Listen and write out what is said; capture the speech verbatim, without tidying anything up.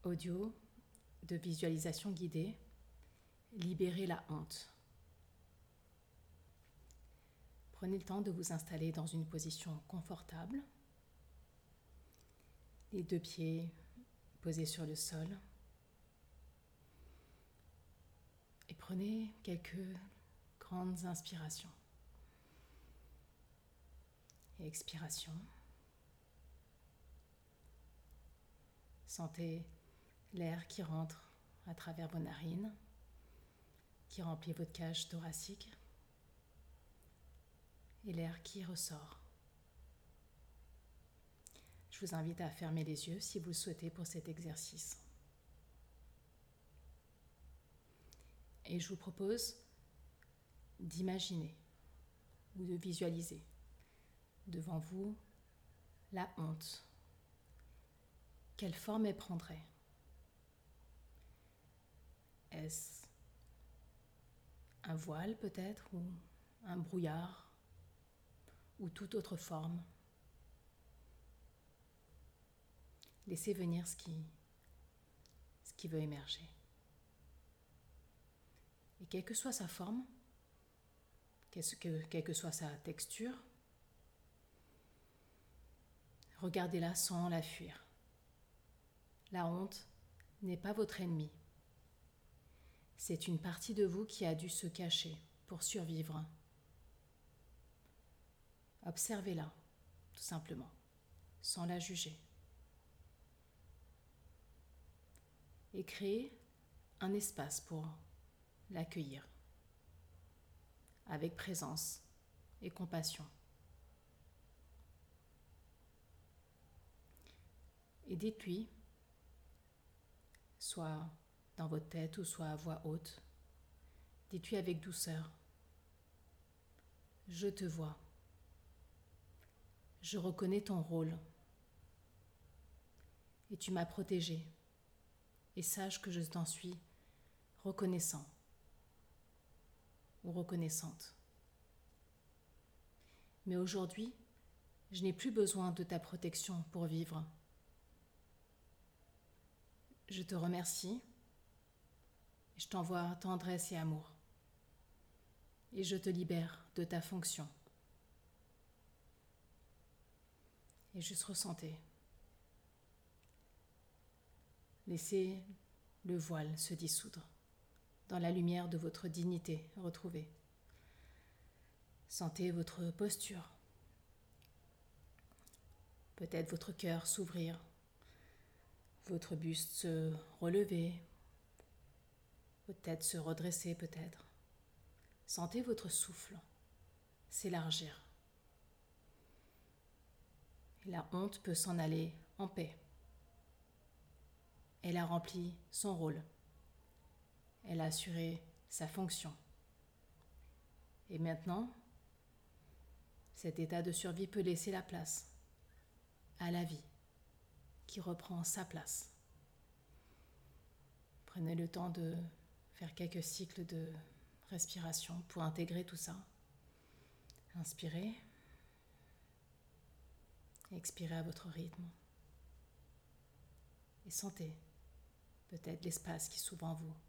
audio de visualisation guidée, libérez la honte. Prenez le temps de vous installer dans une position confortable, les deux pieds posés sur le sol, et prenez quelques grandes inspirations et expirations. Sentez l'air qui rentre à travers vos narines, qui remplit votre cage thoracique, et l'air qui ressort. Je vous invite à fermer les yeux si vous le souhaitez pour cet exercice. Et je vous propose d'imaginer ou de visualiser devant vous la honte. Quelle forme elle prendrait? Est-ce un voile peut-être, ou un brouillard, ou toute autre forme? Laissez venir ce qui, ce qui veut émerger. Et quelle que soit sa forme, quelle que soit sa texture, regardez-la sans la fuir. La honte n'est pas votre ennemi. C'est une partie de vous qui a dû se cacher pour survivre. Observez-la, tout simplement, sans la juger. Et créez un espace pour l'accueillir, avec présence et compassion. Et dites-lui, soit dans votre tête ou soit à voix haute, dites-lui avec douceur: je te vois, je reconnais ton rôle, et tu m'as protégé, et sache que je t'en suis reconnaissant ou reconnaissante. Mais aujourd'hui, je n'ai plus besoin de ta protection pour vivre. Je te remercie, et je t'envoie tendresse et amour, et je te libère de ta fonction. Et juste ressentez. Laissez le voile se dissoudre dans la lumière de votre dignité retrouvée. Sentez votre posture, peut-être votre cœur s'ouvrir, votre buste se relever, votre tête se redresser peut-être. Sentez votre souffle s'élargir. Et la honte peut s'en aller en paix. Elle a rempli son rôle. Elle a assuré sa fonction. Et maintenant, cet état de survie peut laisser la place à la vie qui reprend sa place. Prenez le temps de faire quelques cycles de respiration pour intégrer tout ça. Inspirez. Expirez à votre rythme. Et sentez peut-être l'espace qui s'ouvre en vous.